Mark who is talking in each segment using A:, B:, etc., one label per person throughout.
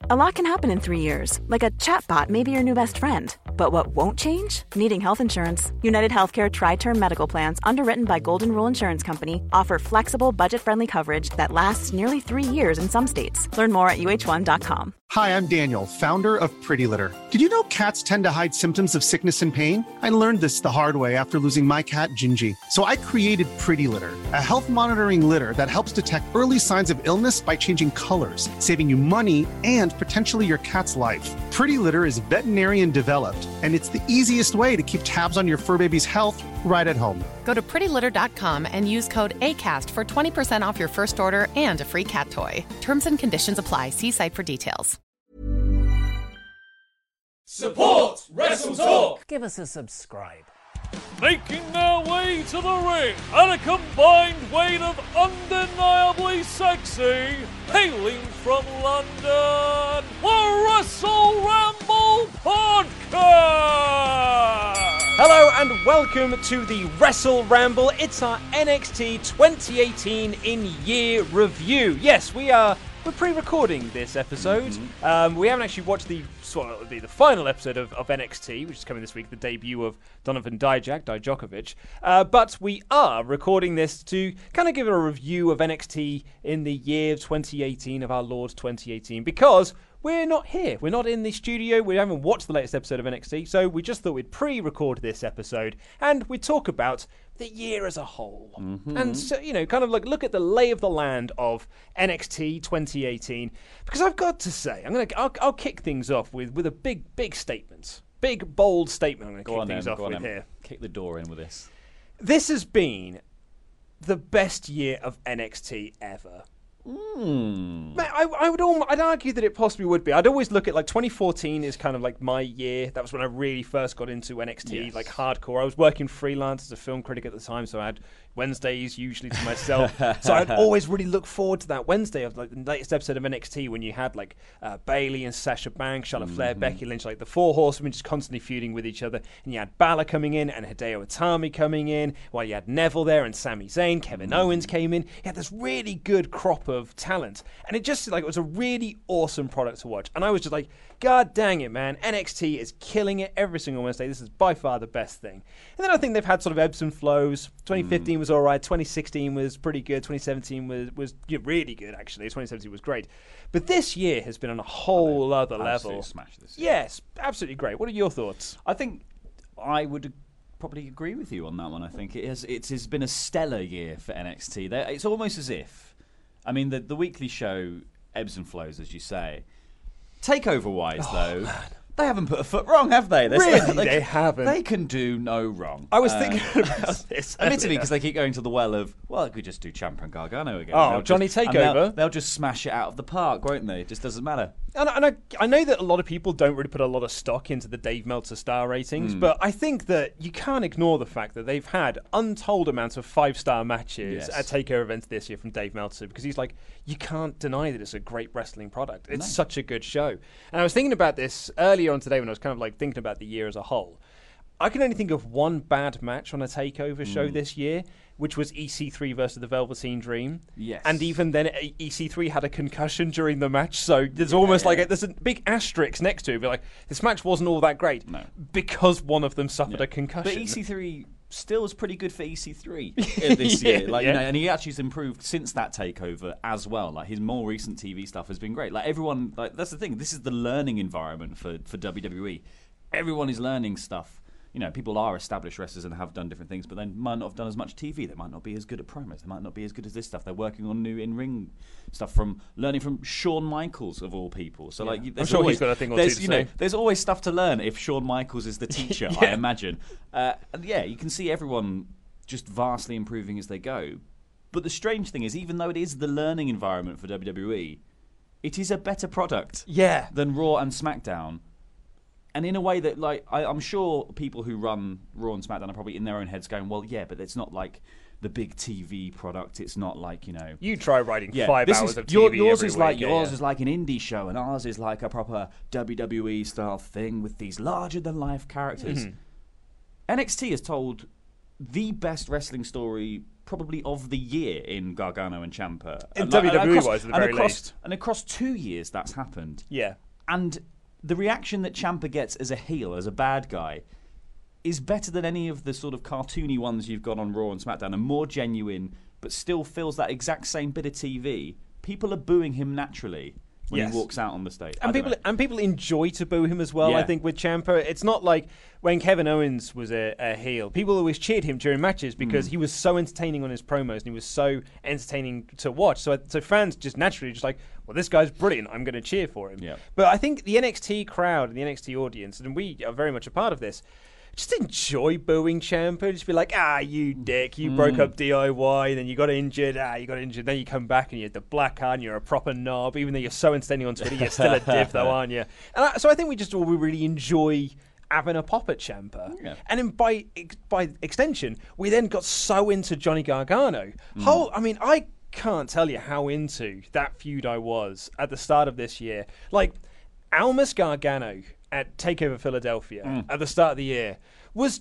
A: A lot can happen in 3 years, like a chatbot may be your new best friend. But what won't change? Needing health insurance. United Healthcare Tri-Term Medical Plans, underwritten by Golden Rule Insurance Company, offer flexible, budget-friendly coverage that lasts nearly 3 years in some states. Learn more at uh1.com.
B: Hi, I'm Daniel, founder of Pretty Litter. Did you know cats tend to hide symptoms of sickness and pain? I learned this the hard way after losing my cat, Gingy. So I created Pretty Litter, a health monitoring litter that helps detect early signs of illness by changing colors, saving you money and potentially your cat's life. Pretty Litter is veterinarian developed, and it's the easiest way to keep tabs on your fur baby's health right at home.
C: Go to prettylitter.com and use code ACAST for 20% off your first order and a free cat toy. Terms and conditions apply. See site for details.
D: Support Wrestle Talk!
E: Give us a subscribe.
D: Making their way to the ring at a combined weight of undeniably sexy, hailing from London, the Wrestle Ramble Podcast!
F: Hello and welcome to the Wrestle Ramble. It's our NXT 2018 in-year review. Yes, we're pre-recording this episode. We haven't actually watched the final episode of NXT, which is coming this week, the debut of Donovan Dijakovic. But we are recording this to kind of give it a review of NXT in the year of 2018, of our Lord 2018, because we're not here. We're not in the studio. We haven't watched the latest episode of NXT, so we just thought we'd pre-record this episode and we'd talk about the year as a whole. And so, kind of like look at the lay of the land of NXT 2018. Because I've got to say, I'll kick things off with a big statement. Big, bold statement I'm going to kick things off with here.
G: Kick the door in with this.
F: This has been the best year of NXT ever. I'd argue that it possibly would be. I'd always look at 2014 is kind of like my year. That was when I really first got into NXT, like hardcore. I was working freelance as a film critic at the time, so I had Wednesdays usually to myself. So I'd always really look forward to that Wednesday of the latest episode of NXT when you had Bayley and Sasha Banks, Charlotte Flair, Becky Lynch, the four horsemen just constantly feuding with each other. And you had Balor coming in and Hideo Itami coming in, while you had Neville there and Sami Zayn. Kevin Owens came in. You had this really good crop of talent, and it just it was a really awesome product to watch. And I was just like, God dang it, man, NXT is killing it every single Wednesday. This is by far the best thing. And then I think they've had sort of ebbs and flows. 2015 was all right. 2016 was pretty good. 2017 was really good, actually. 2017 was great. But this year has been on a whole other level.
G: Smash this year.
F: Yes, absolutely great. What are your thoughts?
G: I think I would probably agree with you on that one. I think it has been a stellar year for NXT. It's almost as if, the weekly show ebbs and flows, as you say. Takeover-wise, though, they haven't put a foot wrong, have they?
F: They haven't.
G: They can do no wrong.
F: I was thinking about this.
G: Admittedly, because they keep going to the well of, we could just do Ciampa and Gargano again.
F: Oh, Johnny Takeover.
G: They'll just smash it out of the park, won't they? It just doesn't matter.
F: And I know that a lot of people don't really put a lot of stock into the Dave Meltzer star ratings, but I think that you can't ignore the fact that they've had untold amounts of 5-star matches at TakeOver events this year from Dave Meltzer, because he's like, you can't deny that it's a great wrestling product. It's such a good show. And I was thinking about this earlier on today when I was kind of thinking about the year as a whole. I can only think of one bad match on a TakeOver show this year, which was EC3 versus the Velveteen Dream.
G: Yes.
F: And even then, EC3 had a concussion during the match, so there's almost there's a big asterisk next to it. But this match wasn't all that great because one of them suffered a concussion.
G: But EC3 still is pretty good for EC3 this year. And he actually has improved since that takeover as well. His more recent TV stuff has been great. Everyone, that's the thing. This is the learning environment for WWE. Everyone is learning stuff. People are established wrestlers and have done different things, but they might not have done as much TV. They might not be as good at promos. They might not be as good as this stuff. They're working on new in-ring stuff learning from Shawn Michaels, of all people. So,
F: I'm sure he's got a thing or two to say.
G: There's always stuff to learn if Shawn Michaels is the teacher, I imagine. And you can see everyone just vastly improving as they go. But the strange thing is, even though it is the learning environment for WWE, it is a better product than Raw and SmackDown. And in a way that, I'm sure people who run Raw and SmackDown are probably in their own heads going, well, yeah, but it's not like the big TV product. It's not like,
F: You try writing 5 hours of TV
G: yours
F: every
G: is
F: week.
G: Yours is like an indie show, and ours is like a proper WWE-style thing with these larger-than-life characters. NXT has told the best wrestling story probably of the year in Gargano and Ciampa.
F: In WWE-wise, at the very least.
G: And across 2 years, that's happened.
F: Yeah.
G: And the reaction that Ciampa gets as a heel, as a bad guy, is better than any of the sort of cartoony ones you've got on Raw and SmackDown, and more genuine, but still fills that exact same bit of TV. People are booing him naturally when he walks out on the stage.
F: And people enjoy to boo him as well, I think, with Ciampa. It's not like when Kevin Owens was a heel. People always cheered him during matches because he was so entertaining on his promos and he was so entertaining to watch. So fans just naturally just like, well, this guy's brilliant. I'm going to cheer for him.
G: Yeah.
F: But I think the NXT crowd and the NXT audience, and we are very much a part of this, just enjoy booing Ciampa. Just be like, you dick, you broke up DIY, then you got injured, then you come back and you had the black eye and you're a proper knob. Even though you're so entertaining on Twitter, you're still a div though, aren't you? And so I think we just all really enjoy having a pop at Ciampa. Yeah. And then by extension, we then got so into Johnny Gargano. I can't tell you how into that feud I was at the start of this year. Like, Almas Gargano at TakeOver Philadelphia at the start of the year was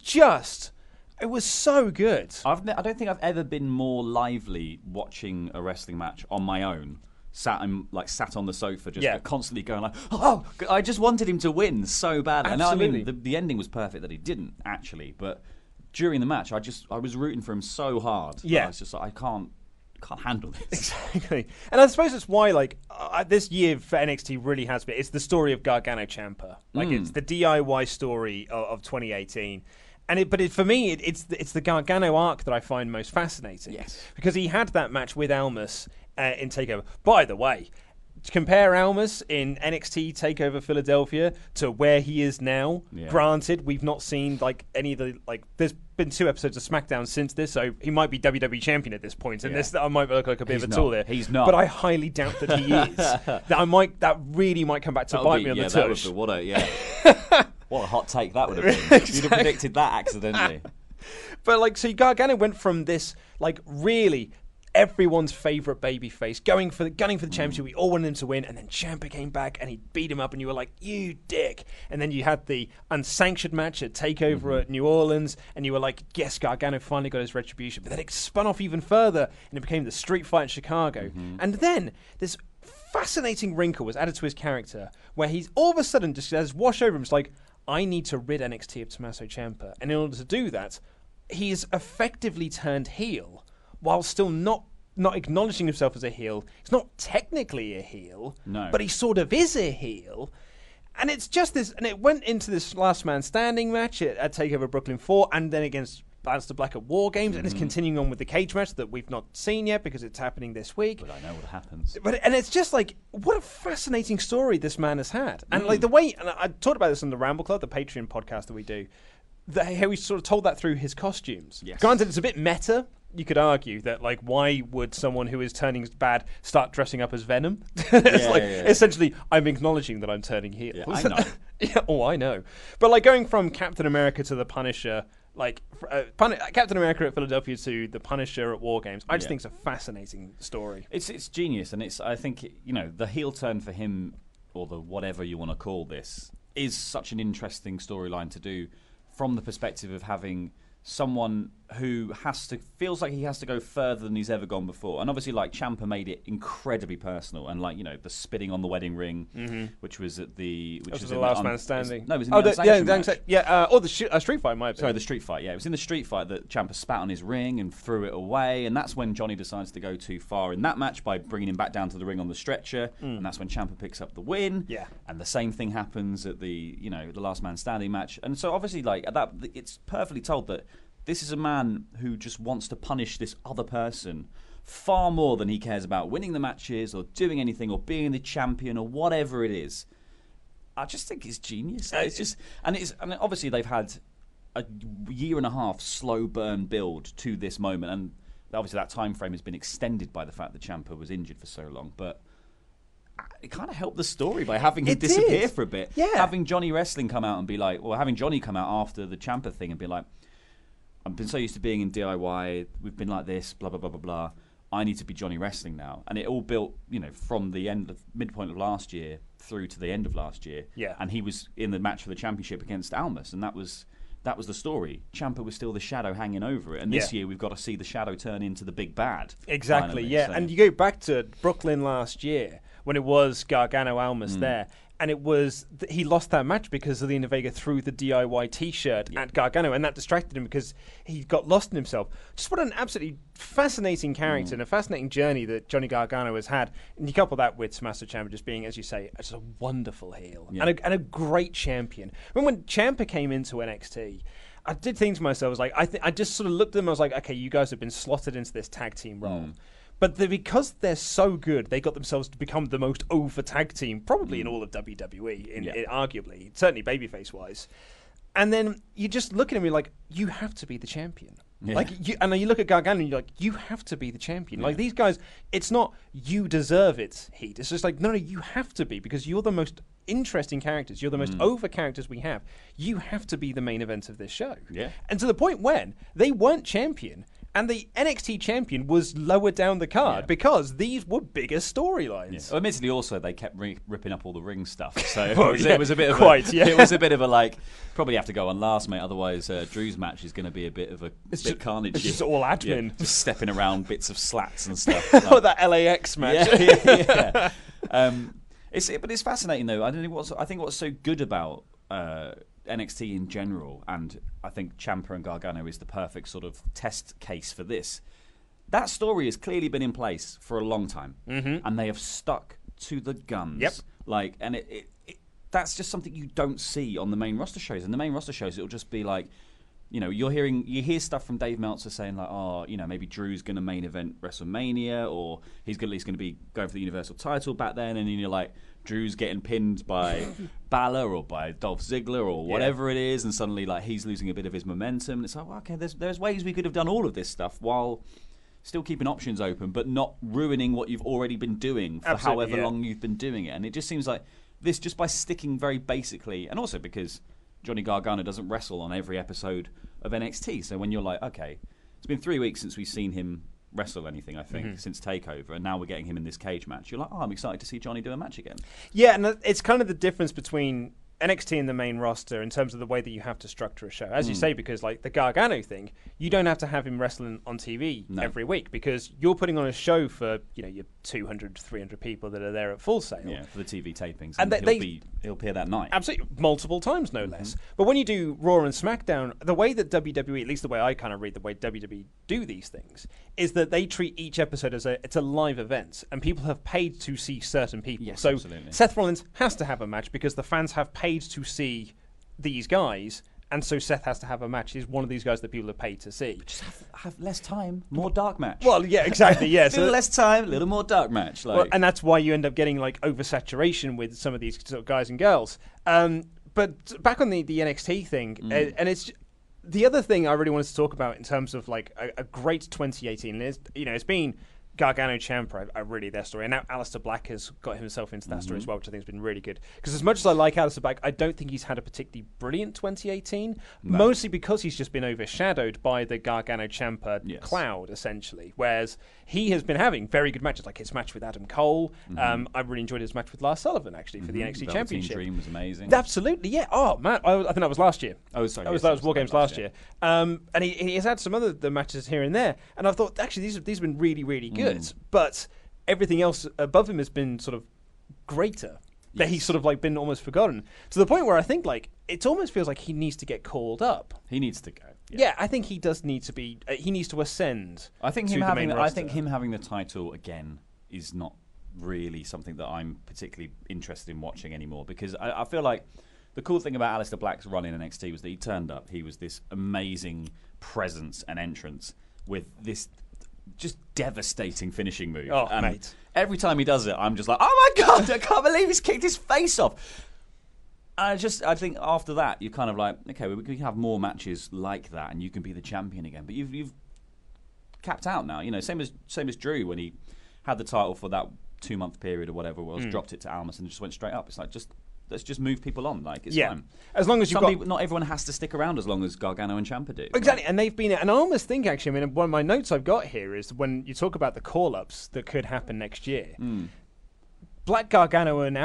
F: it was so good.
G: I don't think I've ever been more lively watching a wrestling match on my own. Sat on the sofa, just constantly going like, "Oh, I just wanted him to win so bad."
F: Absolutely.
G: And the ending was perfect that he didn't actually, but during the match, I was rooting for him so hard.
F: Yeah,
G: I was just like, I can't handle this.
F: Exactly. And I suppose it's why, this year for NXT really has been. It's the story of Gargano Ciampa. It's the DIY story of 2018. But for me, it's the Gargano arc that I find most fascinating.
G: Yes.
F: Because he had that match with Almas in TakeOver. By the way, to compare Almas in NXT TakeOver Philadelphia to where he is now, granted, we've not seen any of the there's been 2 episodes of SmackDown since this, so he might be WWE champion at this point, and this I might look like a bit of a tool there.
G: He's not,
F: but I highly doubt that he is. That really might come back to bite me on the tush.
G: What a hot take that would have been. Exactly. You'd have predicted that accidentally.
F: But so Gargano went from this really everyone's favourite babyface, gunning for the championship. We all wanted him to win, and then Ciampa came back and he beat him up, and you were like, you dick. And then you had the unsanctioned match at TakeOver at New Orleans, and you were like, yes, Gargano finally got his retribution. But then it spun off even further, and it became the street fight in Chicago. And then this fascinating wrinkle was added to his character, where he's all of a sudden just has wash over him. It's like, I need to rid NXT of Tommaso Ciampa. And in order to do that, he's effectively turned heel, while still not acknowledging himself as a heel. He's not technically a heel, but he sort of is a heel. And it's just this, and it went into this last man standing match at TakeOver Brooklyn 4, and then against Aleister Black at War Games, and it's continuing on with the cage match that we've not seen yet because it's happening this week.
G: But I know what happens.
F: And it's just what a fascinating story this man has had. And the way, and I talked about this on the Ramble Club, the Patreon podcast that we do, how he sort of told that through his costumes.
G: Yes.
F: Granted, it's a bit meta. You could argue that, why would someone who is turning bad start dressing up as Venom? Essentially, I'm acknowledging that I'm turning heel.
G: Yeah, I know.
F: I know. But going from Captain America to the Punisher, Captain America at Philadelphia to the Punisher at War Games, I just think it's a fascinating story.
G: It's genius, and I think the heel turn for him, or the whatever you want to call this, is such an interesting storyline to do from the perspective of having someone who feels like he has to go further than he's ever gone before. And obviously, Ciampa made it incredibly personal, and the spitting on the wedding ring, which was at the
F: Last Man Standing.
G: No, it was in the
F: or the Street Fight might be.
G: Sorry, the Street Fight. Yeah, it was in the Street Fight that Ciampa spat on his ring and threw it away, and that's when Johnny decides to go too far in that match by bringing him back down to the ring on the stretcher, and that's when Ciampa picks up the win.
F: Yeah,
G: and the same thing happens at the the Last Man Standing match, and so obviously at that, it's perfectly told that this is a man who just wants to punish this other person far more than he cares about winning the matches or doing anything or being the champion or whatever it is. I just think it's genius. And obviously they've had a year and a half slow burn build to this moment, and obviously that time frame has been extended by the fact that Ciampa was injured for so long, but it kind of helped the story by having him disappear for a bit.
F: Yeah.
G: Having Johnny Wrestling come out and be like, or having Johnny come out after the Ciampa thing and be like, I've been so used to being in DIY, we've been like this, blah, blah, blah, blah, blah. I need to be Johnny Wrestling now. And it all built, from the midpoint of last year through to the end of last year.
F: Yeah.
G: And he was in the match for the championship against Almas, and that was that was the story. Ciampa was still the shadow hanging over it, and this year we've got to see the shadow turn into the big bad.
F: Exactly,
G: finally,
F: yeah.
G: so.
F: And you go back to Brooklyn last year when it was Gargano Almas there, and it was he lost that match because Zelina Vega threw the DIY T-shirt at Gargano, and that distracted him because he got lost in himself. Just what an absolutely fascinating character and a fascinating journey that Johnny Gargano has had. And you couple that with Tommaso Ciampa just being, as you say, just a wonderful heel and a great champion. When Ciampa came into NXT, I did think to myself, I was like, I just sort of looked at them, I was like, okay, you guys have been slotted into this tag team role. But because they're so good, they got themselves to become the most over tag team, probably in all of WWE, arguably, certainly babyface-wise. And then you just look at him and you're like, you have to be the champion. Yeah. And then you look at Gargano and you're like, you have to be the champion. Like, these guys, it's not you deserve it, Heat. It's just like, no, you have to be, because you're the most interesting characters. You're the most over characters we have. You have to be the main event of this show. Yeah. And to the point when they weren't champion, and the NXT champion was lower down the card because these were bigger storylines.
G: Yeah. Well, admittedly, also they kept ripping up all the ring stuff, so it was a bit of it was a bit of a like, probably have to go on last, mate. Otherwise, Drew's match is going to be a bit of a bit carnage.
F: It's just all admin,
G: just stepping around bits of slats and stuff.
F: Oh, that LAX match.
G: Yeah. But it's fascinating though. I think what's so good about NXT in general, and I think Ciampa and Gargano is the perfect sort of test case for this. That story has clearly been in place for a long time, and they have stuck to the guns. Yep. And that's just something you don't see on the main roster shows. In the main roster shows, it'll just be like, you hear stuff from Dave Meltzer saying like, maybe Drew's going to main event WrestleMania, or he's at least going to be going for the Universal title back then, and then you're like, Drew's getting pinned by Balor or by Dolph Ziggler or whatever it is, and suddenly like he's losing a bit of his momentum. And it's like, well, okay, there's ways we could have done all of this stuff while still keeping options open, but not ruining what you've already been doing for however long you've been doing it. And it just seems like this, just by sticking very basically, and also because Johnny Gargano doesn't wrestle on every episode of NXT, so when you're like, okay, it's been 3 weeks since we've seen him wrestle anything, I think, since TakeOver, and now we're getting him in this cage match. You're like, I'm excited to see Johnny do a match again.
F: Yeah, and it's kind of the difference between NXT and the main roster in terms of the way that you have to structure a show. As you say, because like the Gargano thing, you don't have to have him wrestling on TV every week, because you're putting on a show for, your 200, 300 people that are there at Full Sail.
G: Yeah, for the TV tapings. And he'll appear that night.
F: Absolutely, multiple times, no less. But when you do Raw and SmackDown, the way that WWE, at least the way I kind of read the way WWE do these things, is that they treat each episode as it's a live event, and people have paid to see certain people.
G: Yes,
F: so
G: absolutely.
F: Seth Rollins has to have a match because the fans have paid to see these guys, and so Seth has to have a match. He's one of these guys that people have paid to see.
G: But just have less time, more dark match.
F: Well, yeah, exactly, yeah.
G: A little less time, a little more dark match.
F: And that's why you end up getting like oversaturation with some of these sort of guys and girls. But back on the NXT thing, and it's the other thing I really wanted to talk about in terms of like a great 2018 is, it's been Gargano, Ciampa, really their story. And now Aleister Black has got himself into that story as well, which I think has been really good. Because as much as I like Aleister Black, I don't think he's had a particularly brilliant 2018, mostly because he's just been overshadowed by the Gargano-Ciampa cloud, essentially. Whereas he has been having very good matches, like his match with Adam Cole. I really enjoyed his match with Lars Sullivan, actually, for the NXT Championship.
G: Dream was amazing.
F: Absolutely, yeah. Oh, man, I think that was last year.
G: Oh, sorry.
F: That was War Games last year. And he has had some other the matches here and there. And I thought, actually, these have been really, really good. But everything else above him has been sort of greater. That he's sort of like been almost forgotten, to the point where I think like it almost feels like he needs to get called up.
G: He needs to go.
F: Yeah, I think he does need to be. He needs to ascend.
G: I think him having the title again is not really something that I'm particularly interested in watching anymore, because I feel like the cool thing about Aleister Black's run in NXT was that he turned up. He was this amazing presence and entrance with this just devastating finishing move.
F: Oh, mate.
G: Every time he does it, I'm just like, oh my God, I can't believe he's kicked his face off. And I think after that, you're kind of like, okay, we can have more matches like that, and you can be the champion again. But you've capped out now. Same as Drew when he had the title for that 2-month period or whatever it was, dropped it to Almas and just went straight up. It's like, let's just move people on. Like, it's fine.
F: As long as
G: not everyone has to stick around as long as Gargano and Ciampa do.
F: Exactly, and they've been. And I almost think actually, one of my notes I've got here is when you talk about the call-ups that could happen next year. Black Gargano and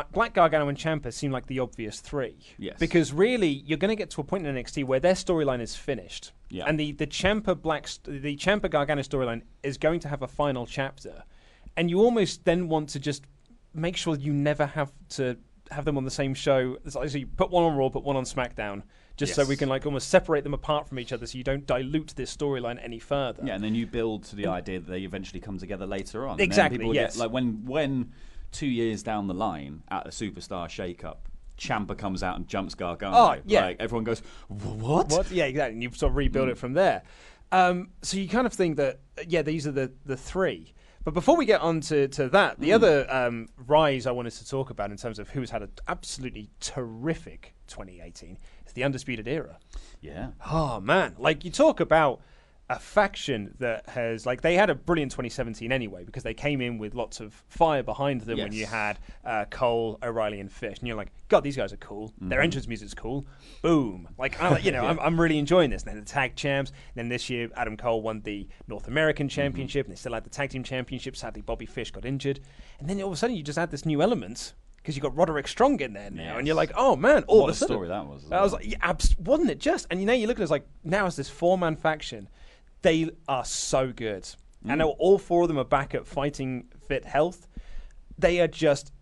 F: Ciampa seem like the obvious three.
G: Yes.
F: Because really, you're going to get to a point in NXT where their storyline is finished.
G: Yeah.
F: And the Ciampa Gargano storyline is going to have a final chapter. And you almost then want to just make sure you never have to have them on the same show. So you put one on Raw, put one on SmackDown, just so we can like almost separate them apart from each other, so you don't dilute this storyline any further.
G: Yeah, and then you build to the idea that they eventually come together later on.
F: Exactly.
G: And then people
F: yes.
G: get, like when 2 years down the line at a Superstar Shake-Up, Ciampa comes out and jumps Gargano.
F: Oh, yeah.
G: Like, everyone goes, what?
F: Yeah, exactly. And you sort of rebuild it from there. So you kind of think that, these are the three. But before we get on to that, the other rise I wanted to talk about in terms of who's had an absolutely terrific 2018 is the Undisputed Era.
G: Yeah.
F: Oh, man. Like, you talk about a faction that has, like, they had a brilliant 2017 anyway because they came in with lots of fire behind them when you had Cole, O'Reilly, and Fish. And you're like, God, these guys are cool. Their entrance music's cool. Boom. Like, I'm really enjoying this. And then the tag champs. And then this year, Adam Cole won the North American Championship. And they still had the tag team championship. Sadly, Bobby Fish got injured. And then all of a sudden, you just add this new element because you've got Roderick Strong in there now. And you're like, oh, man. All
G: what
F: of a sudden.
G: What a story that was.
F: I was like, wasn't it just? And you look at it as like, now it's this four-man faction. They are so good. And all four of them are back at fighting fit health. They have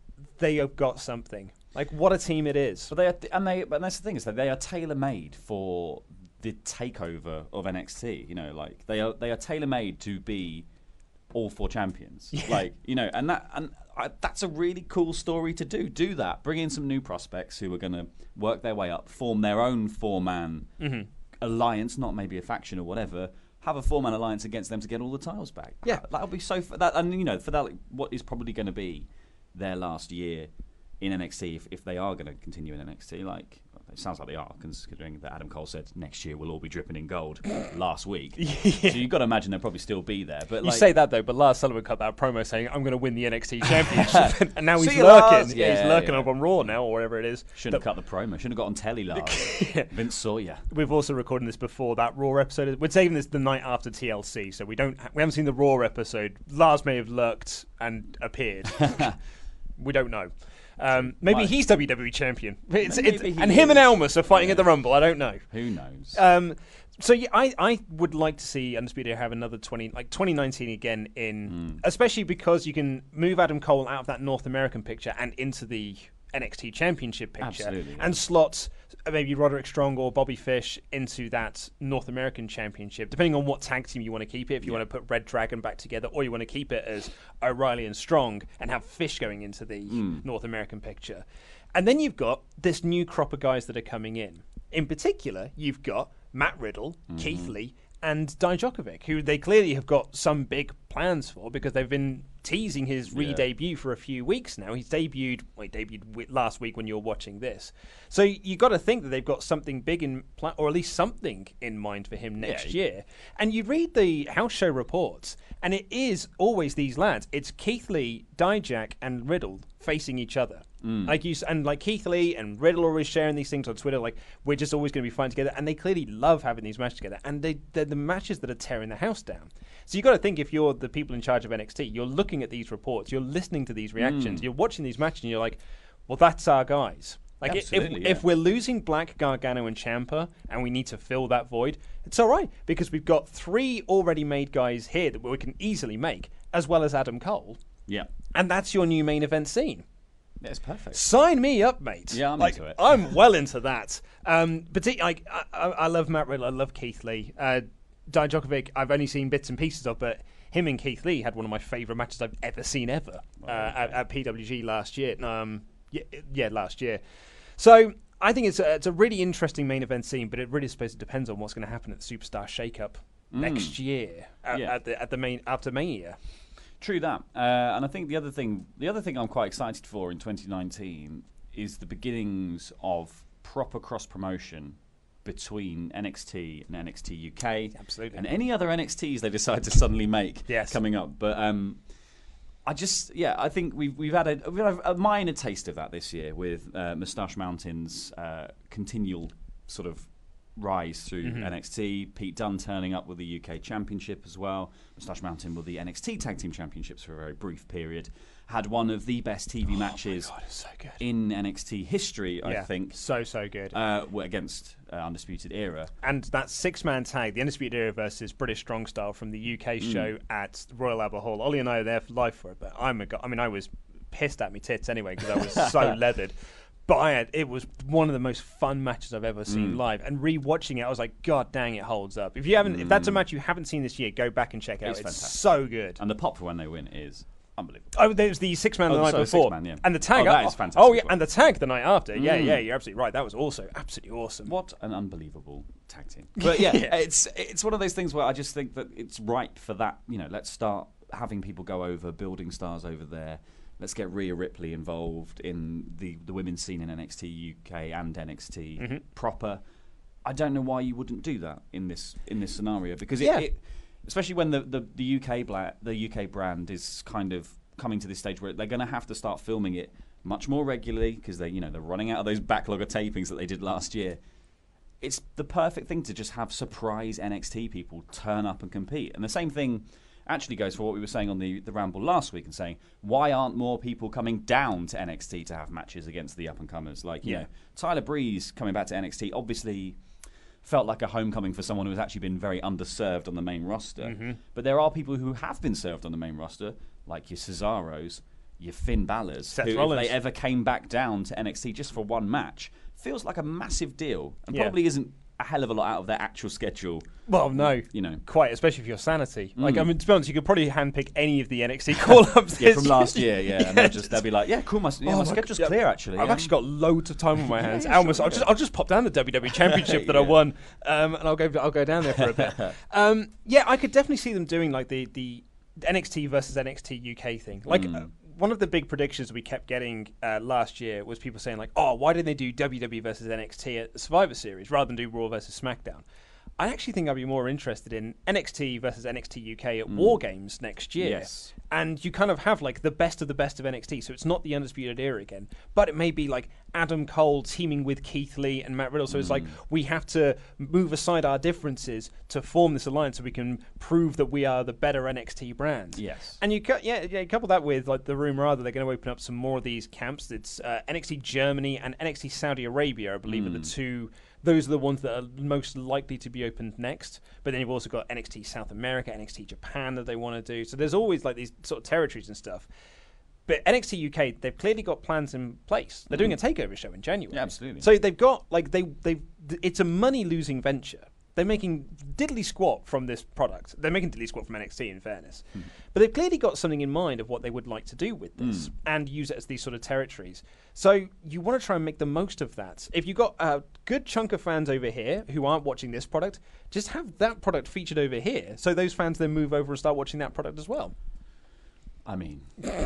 F: got something. Like, what a team it is.
G: But that's the thing, is that they are tailor-made for the takeover of NXT. You know, like they are tailor-made to be all four champions. Yeah. Like, you know, that's a really cool story to do. Do that. Bring in some new prospects who are going to work their way up, form their own four-man alliance, not maybe a faction or whatever. Have a four-man alliance against them to get all the titles back.
F: Yeah,
G: that'll be so. For that, what is probably going to be their last year in NXT, if they are going to continue in NXT, like it sounds like they are, considering that Adam Cole said next year we'll all be dripping in gold last week. So you've got to imagine they'll probably still be there. But
F: you say that though, but Lars Sullivan cut that promo saying I'm going to win the NXT Championship, and now he's lurking. He's lurking up on Raw now or whatever it is.
G: Shouldn't have cut the promo. Shouldn't have got on telly, Lars. Vince saw you.
F: We've also recorded this before that Raw episode. We're saving this the night after TLC, so we haven't seen the Raw episode. Lars may have lurked and appeared. We don't know. Maybe he's WWE champion. And him and Elmas are fighting at the Rumble. I don't know.
G: Who knows?
F: So yeah, I would like to see Undisputed have another 2019 again especially because you can move Adam Cole out of that North American picture and into the NXT Championship picture, and slot maybe Roderick Strong or Bobby Fish into that North American Championship, depending on what tag team you want to keep it. If you want to put Red Dragon back together, or you want to keep it as O'Reilly and Strong and have Fish going into the North American picture. And then you've got this new crop of guys that are coming in. In particular, you've got Matt Riddle, Keith Lee, and Dijakovic, who they clearly have got some big plans for because they've been teasing his re-debut for a few weeks now. He debuted last week when you were watching this. So you got to think that they've got something big in plan, or at least something in mind for him next year. And you read the house show reports, and it is always these lads. It's Keith Lee, Dijak, and Riddle facing each other. Like Keith Lee and Riddle are always sharing these things on Twitter, like we're just always going to be fighting together, and they clearly love having these matches together, and they're the matches that are tearing the house down. So you got to think, if you're the people in charge of NXT, you're looking at these reports, you're listening to these reactions, you're watching these matches, and you're like, well, that's our guys. Like if we're losing Black, Gargano, and Ciampa, and we need to fill that void, it's all right because we've got three already made guys here that we can easily make, as well as Adam Cole.
G: Yeah,
F: and that's your new main event scene.
G: Yeah, it's perfect.
F: Sign me up, mate.
G: Yeah, I'm into it.
F: I'm well into that. But I love Matt Riddle. I love Keith Lee. Dijakovic, I've only seen bits and pieces of, but him and Keith Lee had one of my favourite matches I've ever seen at PWG last year. Last year. So I think it's a really interesting main event scene, but it really depends on what's going to happen at the Superstar Shake-Up next year after Mania.
G: True that, and I think the other thing I'm quite excited for in 2019 is the beginnings of proper cross promotion between NXT and NXT UK,
F: absolutely,
G: and any other NXTs they decide to suddenly make coming up. But I think we've had a minor taste of that this year with Moustache Mountain's continual sort of rise through NXT. Pete Dunne turning up with the UK Championship as well. Moustache Mountain with the NXT Tag Team Championships for a very brief period. had one of the best TV matches
F: God, it's so good.
G: in NXT history, I think.
F: So good.
G: Against Undisputed Era.
F: And that 6-man tag, the Undisputed Era versus British Strong Style from the UK show at Royal Albert Hall. Ollie and I are there for live for it, but I was pissed at me tits anyway because I was so leathered. But it was one of the most fun matches I've ever seen live. And rewatching it, I was like, God dang, it holds up. If that's a match you haven't seen this year, go back and check it out. It's so good.
G: And the pop for when they win is unbelievable.
F: Oh, there's the 6-man the night before.
G: 6-man, yeah.
F: And the tag.
G: That is fantastic.
F: Oh, yeah, and the tag the night after. Yeah, you're absolutely right. That was also absolutely awesome.
G: What an unbelievable tag team. But yeah, it's one of those things where I just think that it's right for that. Let's start having people go over, building stars over there. Let's get Rhea Ripley involved in the women's scene in NXT UK and NXT proper. I don't know why you wouldn't do that in this scenario, because it especially when the UK brand is kind of coming to this stage where they're going to have to start filming it much more regularly because they're running out of those backlog of tapings that they did last year. It's the perfect thing to just have surprise NXT people turn up and compete. And the same thing actually goes for what we were saying on the Ramble last week and saying, why aren't more people coming down to NXT to have matches against the up-and-comers? Tyler Breeze coming back to NXT obviously felt like a homecoming for someone who has actually been very underserved on the main roster. But there are people who have been served on the main roster, like your Cesaros, your Finn Balor's,
F: Seth
G: who,
F: Rollins.
G: if they ever came back down to NXT just for one match, feels like a massive deal and probably isn't a hell of a lot out of their actual schedule.
F: Well, no, quite, especially for your sanity. To be honest, you could probably handpick any of the NXT call-ups
G: from last year, and they'll be like, cool, my schedule's clear, actually.
F: I've actually got loads of time on my hands. I'll just pop down the WWE Championship that I won, and I'll go down there for a bit. I could definitely see them doing like the NXT versus NXT UK thing. One of the big predictions we kept getting last year was people saying like, oh, why didn't they do WWE versus NXT at the Survivor Series rather than do Raw versus SmackDown? I actually think I'd be more interested in NXT versus NXT UK at War Games next year.
G: Yes.
F: And you kind of have like the best of NXT. So it's not the Undisputed Era again, but it may be like Adam Cole teaming with Keith Lee and Matt Riddle. So it's like we have to move aside our differences to form this alliance so we can prove that we are the better NXT brand.
G: Yes.
F: And you couple that with like the rumor that they're going to open up some more of these camps. It's NXT Germany and NXT Saudi Arabia, I believe, are the two. Those are the ones that are most likely to be opened next. But then you've also got NXT South America, NXT Japan that they want to do. So there's always like these sort of territories and stuff. But NXT UK, they've clearly got plans in place. They're doing a takeover show in January.
G: Yeah, absolutely.
F: So they've got like it's a money-losing venture. They're making diddly squat from this product. They're making diddly squat from NXT, in fairness. But they've clearly got something in mind of what they would like to do with this and use it as these sort of territories. So you want to try and make the most of that. If you've got a good chunk of fans over here who aren't watching this product, just have that product featured over here so those fans then move over and start watching that product as well.
G: I mean,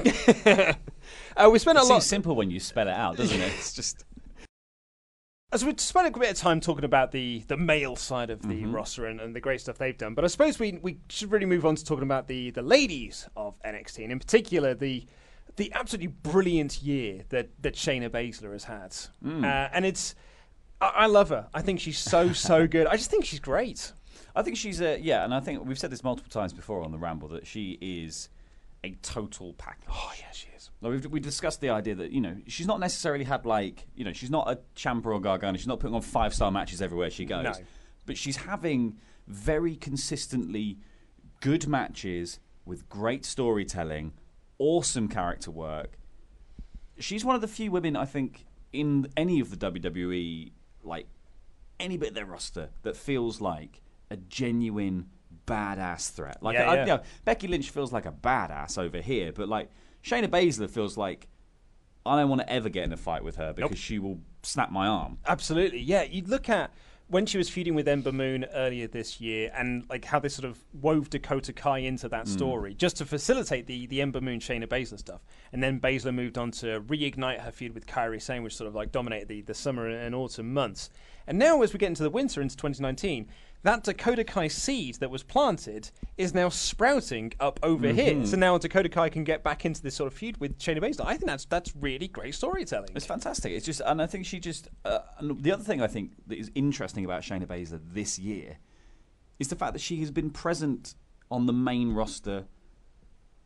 F: we spent a lot.
G: It's simple when you spell it out, doesn't it? It's just.
F: So we spent a bit of time talking about the male side of the roster and the great stuff they've done, but I suppose we should really move on to talking about the ladies of NXT, and in particular the absolutely brilliant year that Shayna Baszler has had. And I love her. I think she's so good. I just think she's great.
G: I think she's and I think we've said this multiple times before on the Ramble that she is a total package.
F: Oh yeah, she is.
G: Like we discussed the idea that she's not necessarily had she's not a Ciampa or Gargano. She's not putting on 5-star matches everywhere she goes.
F: No.
G: But she's having very consistently good matches with great storytelling, awesome character work. She's one of the few women I think in any of the WWE, like any bit of their roster, that feels like a genuine badass threat. Like Becky Lynch feels like a badass over here, but like Shayna Baszler feels like I don't want to ever get in a fight with her because she will snap my arm.
F: Absolutely, yeah. You'd look at when she was feuding with Ember Moon earlier this year and like how they sort of wove Dakota Kai into that story just to facilitate the Ember Moon Shayna Baszler stuff. And then Baszler moved on to reignite her feud with Kairi Sane, which sort of like dominated the summer and autumn months. And now as we get into the winter, into 2019, that Dakota Kai seed that was planted is now sprouting up over here. So now Dakota Kai can get back into this sort of feud with Shayna Baszler. I think that's really great storytelling.
G: It's fantastic. It's just, and I think she just. And the other thing I think that is interesting about Shayna Baszler this year is the fact that she has been present on the main roster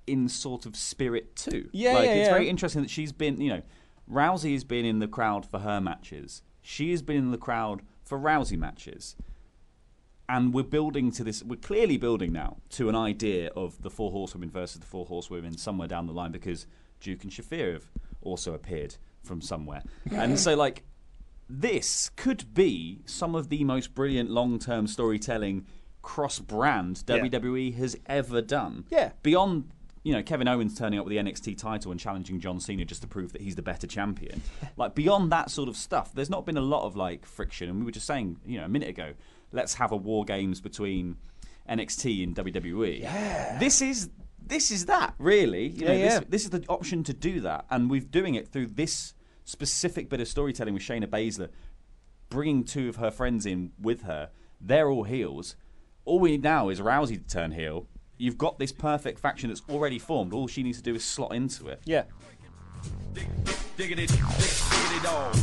G: in sort of spirit too.
F: Yeah,
G: It's very interesting that she's been, Rousey has been in the crowd for her matches. She has been in the crowd for Rousey matches. And we're clearly building now to an idea of the 4 horsewomen versus the 4 horsewomen somewhere down the line, because Duke and Shafir have also appeared from somewhere. And so, this could be some of the most brilliant long-term storytelling cross-brand WWE has ever done.
F: Yeah.
G: Beyond, Kevin Owens turning up with the NXT title and challenging John Cena just to prove that he's the better champion. Beyond that sort of stuff, there's not been a lot of, friction. And we were just saying, a minute ago, let's have a War Games between NXT and WWE.
F: Yeah.
G: This is that, really. This is the option to do that. And we're doing it through this specific bit of storytelling with Shayna Baszler, bringing 2 of her friends in with her. They're all heels. All we need now is Rousey to turn heel. You've got this perfect faction that's already formed. All she needs to do is slot into it.
F: Yeah.
E: Diggity dog.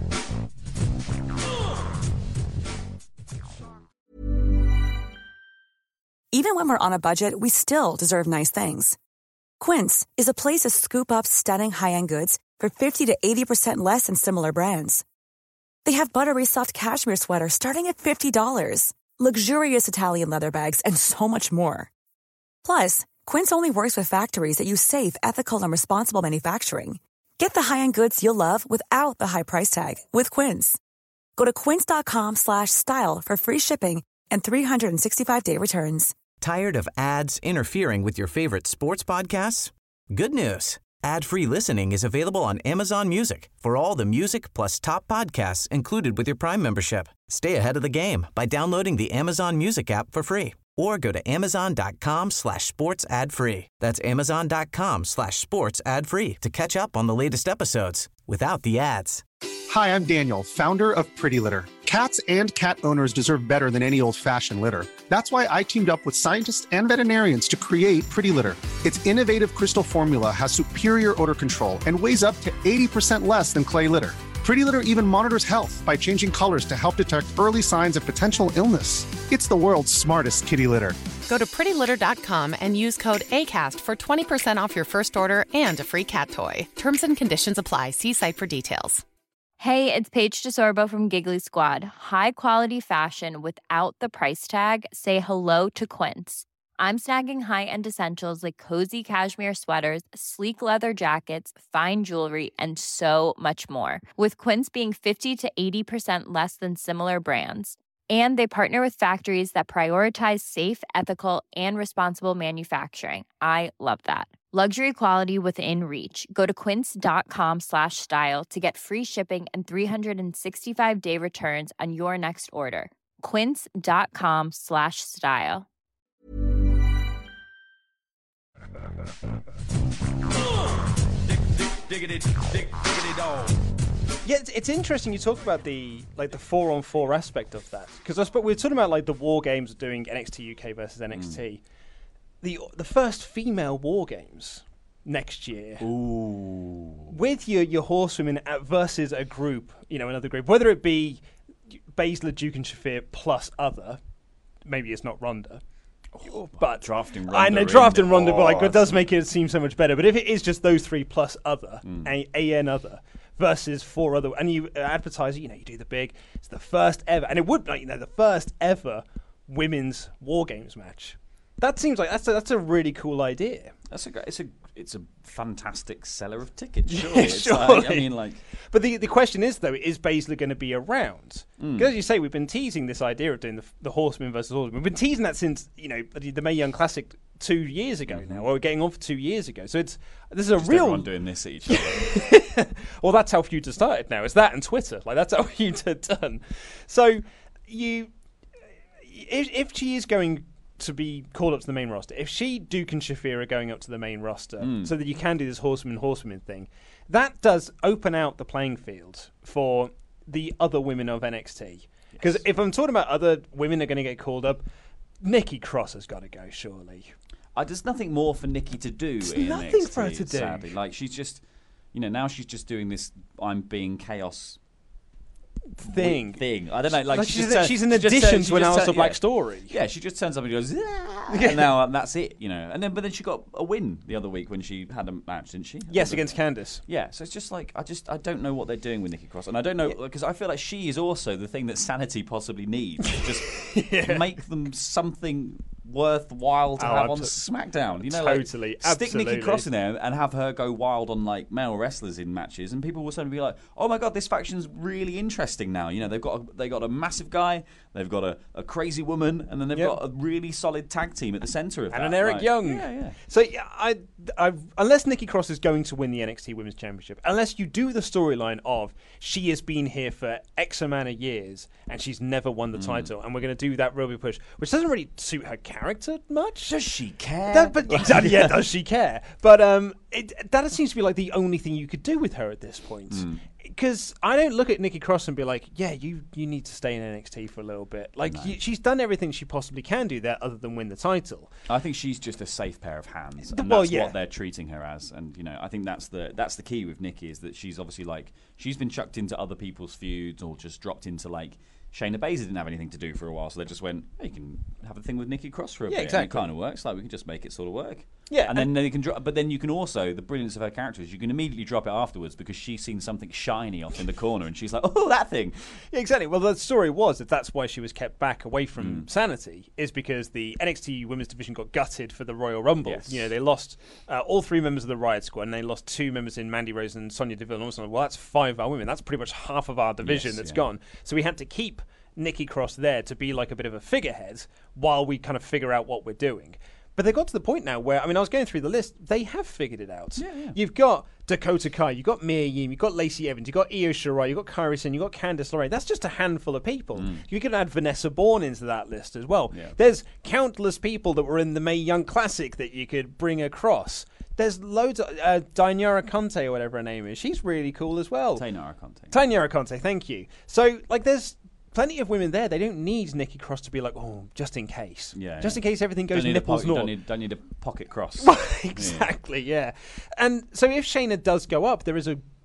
H: Even when we're on a budget, we still deserve nice things. Quince is a place to scoop up stunning high-end goods for 50 to 80% less than similar brands. They have buttery soft cashmere sweaters starting at $50, luxurious Italian leather bags, and so much more. Plus, Quince only works with factories that use safe, ethical, and responsible manufacturing. Get the high-end goods you'll love without the high price tag with Quince. Go to quince.com/style for free shipping and 365-day returns.
I: Tired of ads interfering with your favorite sports podcasts? Good news. Ad-free listening is available on Amazon Music for all the music plus top podcasts included with your Prime membership. Stay ahead of the game by downloading the Amazon Music app for free or go to amazon.com/sports ad free. That's amazon.com/sports ad free to catch up on the latest episodes without the ads.
B: Hi, I'm Daniel, founder of Pretty Litter. Cats and cat owners deserve better than any old-fashioned litter. That's why I teamed up with scientists and veterinarians to create Pretty Litter. Its innovative crystal formula has superior odor control and weighs up to 80% less than clay litter. Pretty Litter even monitors health by changing colors to help detect early signs of potential illness. It's the world's smartest kitty litter.
C: Go to prettylitter.com and use code ACAST for 20% off your first order and a free cat toy. Terms and conditions apply. See site for details.
J: Hey, it's Paige DeSorbo from Giggly Squad. High quality fashion without the price tag. Say hello to Quince. I'm snagging high-end essentials like cozy cashmere sweaters, sleek leather jackets, fine jewelry, and so much more. With Quince being 50 to 80% less than similar brands. And they partner with factories that prioritize safe, ethical, and responsible manufacturing. I love that. Luxury quality within reach. Go to quince.com/style to get free shipping and 365-day returns on your next order. Quince.com/style.
E: Diggity dog.
F: Yeah, it's interesting you talk about the 4-on-4 aspect of that, because I suppose we're talking about the War Games doing NXT UK versus NXT. The first female War Games next year.
G: Ooh.
F: With your horsewomen versus a group, another group, whether it be Baszler, Duke, and Shafir plus other, maybe it's not Ronda. But
G: drafting Ronda.
F: I know drafting Ronda, but it does make it seem so much better. But if it is just those 3 plus other, AN other versus 4 other, and you advertise, you do the big. It's the first ever, and it would be the first ever women's War Games match. That seems like that's a really cool idea.
G: It's a fantastic seller of tickets. Surely.
F: But the question is though, is Baszler going to be around? Because as you say, we've been teasing this idea of doing the Horsemen versus Horsemen. We've been teasing that since the Mae Young Classic 2 years ago now, or we're getting on for 2 years ago. So this is a real
G: everyone doing this at each other.
F: Well, that's how Feud has started now. It's that and Twitter. That's how Feud had done. So if she is going to be called up to the main roster, if Duke and Shafir are going up to the main roster so that you can do this horsewoman thing, that does open out the playing field for the other women of NXT. Because if I'm talking about other women that are going to get called up, Nikki Cross has got to go, surely.
G: There's nothing more for Nikki to do in
F: nothing
G: NXT,
F: for her to do.
G: Sadly. She's just, now she's just doing this I'm being chaos
F: thing.
G: I don't know. Like
F: she's an addition to an Aleister Black story.
G: Yeah, she just turns up and goes, and now that's it, you know. And then, but then she got a win the other week when she had a match, didn't she?
F: Yes, against Candice.
G: Yeah, so it's just like I don't know what they're doing with Nikki Cross, and I don't know because I feel like she is also the thing that Sanity possibly needs. Just make them something worthwhile to have on SmackDown. You know,
F: totally,
G: like, stick Nikki Cross in there and have her go wild on like male wrestlers in matches, and people will suddenly be like, "Oh my god, this faction's really interesting now." You know, they got a massive guy, they've got a crazy woman, and then they've got a really solid tag team at the center of that.
F: And an Eric Young.
G: Yeah.
F: So I unless Nikki Cross is going to win the NXT Women's Championship, unless you do the storyline of she has been here for X amount of years and she's never won the title, and we're going to do that real big push, which doesn't really suit her character much.
G: Does she care?
F: Exactly, yeah, does she care? But that seems to be like the only thing you could do with her at this point. Because I don't look at Nikki Cross and be like, yeah, you need to stay in NXT for a little bit. Like, she's done everything she possibly can do there other than win the title.
G: I think she's just a safe pair of hands, and that's what they're treating her as. And, you know, I think that's the key with Nikki, is that she's obviously, like, she's been chucked into other people's feuds or just dropped into, like, Shayna Baszler didn't have anything to do for a while, so they just went, hey, you can have a thing with Nikki Cross for a bit.
F: Exactly.
G: And it kind of works. Like, we can just make it sort of work.
F: Yeah.
G: And then they can drop, but then you can also, the brilliance of her character is you can immediately drop it afterwards because she's seen something shiny off in the corner and she's like, oh, that thing.
F: Yeah, exactly. Well, the story was that's why she was kept back away from Sanity, is because the NXT Women's Division got gutted for the Royal Rumble.
G: Yes.
F: You know, they lost all 3 members of the Riot Squad, and they lost 2 members in Mandy Rose and Sonya Deville. And also, well, that's 5 of our women. That's pretty much half of our division that's gone. So we had to keep Nikki Cross there to be like a bit of a figurehead while we kind of figure out what we're doing. But they got to the point now where, I mean, I was going through the list, they have figured it out.
G: Yeah.
F: You've got Dakota Kai, you've got Mia Yim, you've got Lacey Evans, you've got Io Shirai, you've got Kairi Sane, you've got Candice LeRae. That's just a handful of people. You can add Vanessa Bourne into that list as well.
G: Yeah.
F: There's countless people that were in the Mae Young Classic that you could bring across. There's loads of Dainara Conte or whatever her name is. She's really cool as well. Tainara Conte, thank you. So, like, there's plenty of women there. They don't need Nikki Cross to be like, oh, just in case. Just in case everything goes nipples north.
G: Don't need a pocket cross.
F: Exactly, yeah. And so if Shayna does go up, there is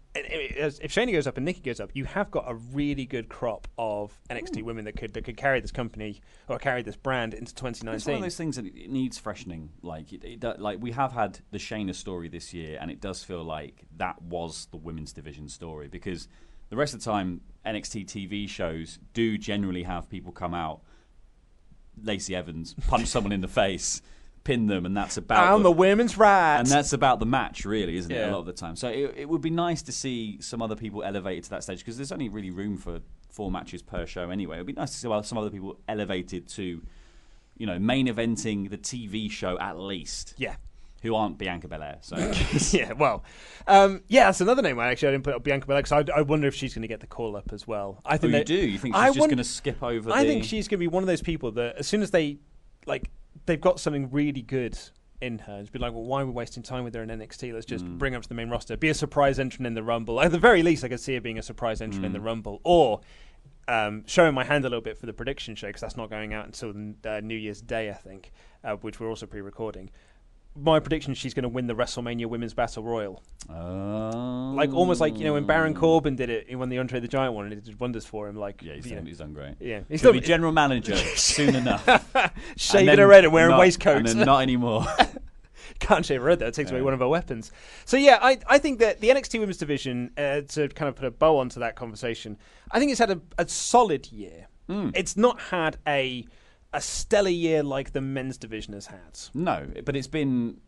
F: if Shayna goes up and Nikki goes up, you have got a really good crop of NXT women that could carry this company or carry this brand into 2019.
G: It's one of those things that it needs freshening. Like, like we have had the Shayna story this year, and it does feel like that was the women's division story, because the rest of the time, NXT TV shows do generally have people come out, Lacey Evans, punch someone in the face, pin them, and that's about
F: the women's right.
G: And that's about the match, really, isn't it, a lot of the time? So it would be nice to see some other people elevated to that stage, because there's only really room for 4 matches per show anyway. It would be nice to see some other people elevated to, you know, main eventing the TV show at least.
F: Yeah.
G: Who aren't Bianca Belair. So.
F: Yeah, well, that's another name I didn't put up, Bianca Belair, because I wonder if she's going to get the call up as well. I think
G: you do? You think she's just going to skip over
F: I think she's going to be one of those people that as soon as they've got something really good in her, it's be like, well, why are we wasting time with her in NXT? Let's just bring her up to the main roster. Be a surprise entrant in the Rumble. At the very least, I could see her being a surprise entrant in the Rumble. Or showing my hand a little bit for the prediction show, because that's not going out until New Year's Day, I think, which we're also pre-recording. My prediction is she's going to win the WrestleMania Women's Battle Royal. Like, almost like, you know, when Baron Corbin did it, he won the Andre the Giant one, and it did wonders for him. Like,
G: he's done great.
F: Yeah,
G: he's going to be general manager soon enough.
F: Shaving her head and wearing waistcoats.
G: And then not anymore.
F: Can't shave her head, though. It takes away one of her weapons. So, yeah, I think that the NXT Women's Division, to kind of put a bow onto that conversation, I think it's had a solid year. It's not had a stellar year like the men's division has had. No,
G: but it's been,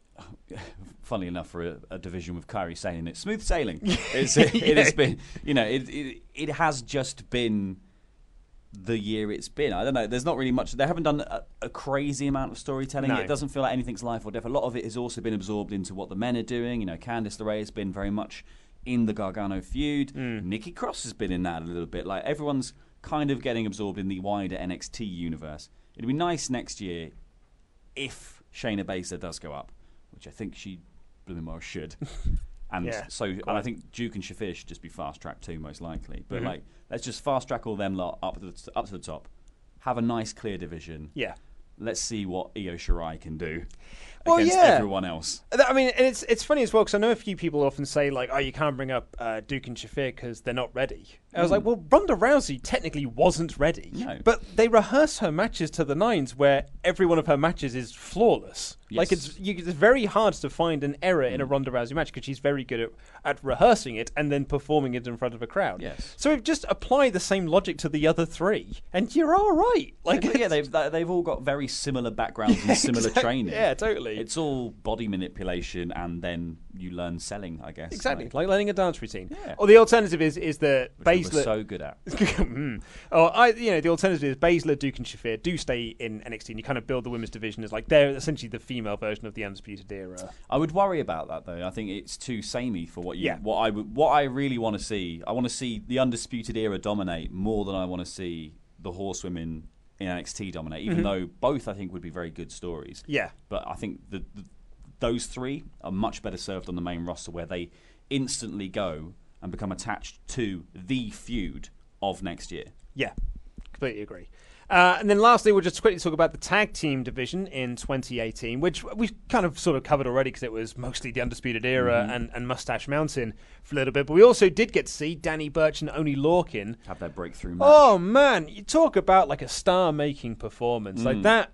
G: funnily enough, for a division with Kairi Sane in it, smooth sailing. It has been, you know, it has just been the year it's been. I don't know, there's not really much. They haven't done a crazy amount of storytelling. No. It doesn't feel like anything's life or death. A lot of it has also been absorbed into what the men are doing. You know, Candice LeRae has been very much in the Gargano feud. Nikki Cross has been in that a little bit. Like, everyone's kind of getting absorbed in the wider NXT universe. It'd be nice next year if Shayna Baszler does go up, which I think she blooming well should. And and I think Duke and Shafir should just be fast tracked too, most likely. But let's just fast track all them lot up to the top. Have a nice clear division.
F: Yeah.
G: let's see what Io Shirai can do against everyone else.
F: I mean, and it's funny as well, because I know a few people often say, like, oh, you can't bring up Duke and Shafir because they're not ready. I was like, well, Ronda Rousey technically wasn't ready.
G: No.
F: But they rehearse her matches to the nines where every one of her matches is flawless.
G: Yes.
F: Like, it's very hard to find an error in a Ronda Rousey match because she's very good at rehearsing it and then performing it in front of a crowd.
G: Yes.
F: So we've just applied the same logic to the other three, and you're all right. Like,
G: they've all got very similar backgrounds and similar training.
F: Yeah, totally.
G: It's all body manipulation, and then you learn selling, I guess.
F: Exactly, like learning a dance routine.
G: Yeah.
F: Or the alternative is that
G: Which
F: Baszler...
G: we're so good at.
F: The alternative is Baszler, Duke, and Shafir do stay in NXT, and you kind of build the women's division as like they're essentially the female version of the Undisputed Era.
G: I would worry about that though. I think it's too samey for what I really want to see. I want to see the Undisputed Era dominate more than I want to see the horsewomen in NXT dominate. Even though both I think would be very good stories.
F: Yeah,
G: but I think those three are much better served on the main roster, where they instantly go and become attached to the feud of next year.
F: Yeah, completely agree. And then lastly, we'll just quickly talk about the tag team division in 2018, which we've kind of sort of covered already because it was mostly the Undisputed Era and Mustache Mountain for a little bit. But we also did get to see Danny Burch and Oney Lorcan
G: have their breakthrough match.
F: Oh, man. You talk about like a star-making performance. Like that.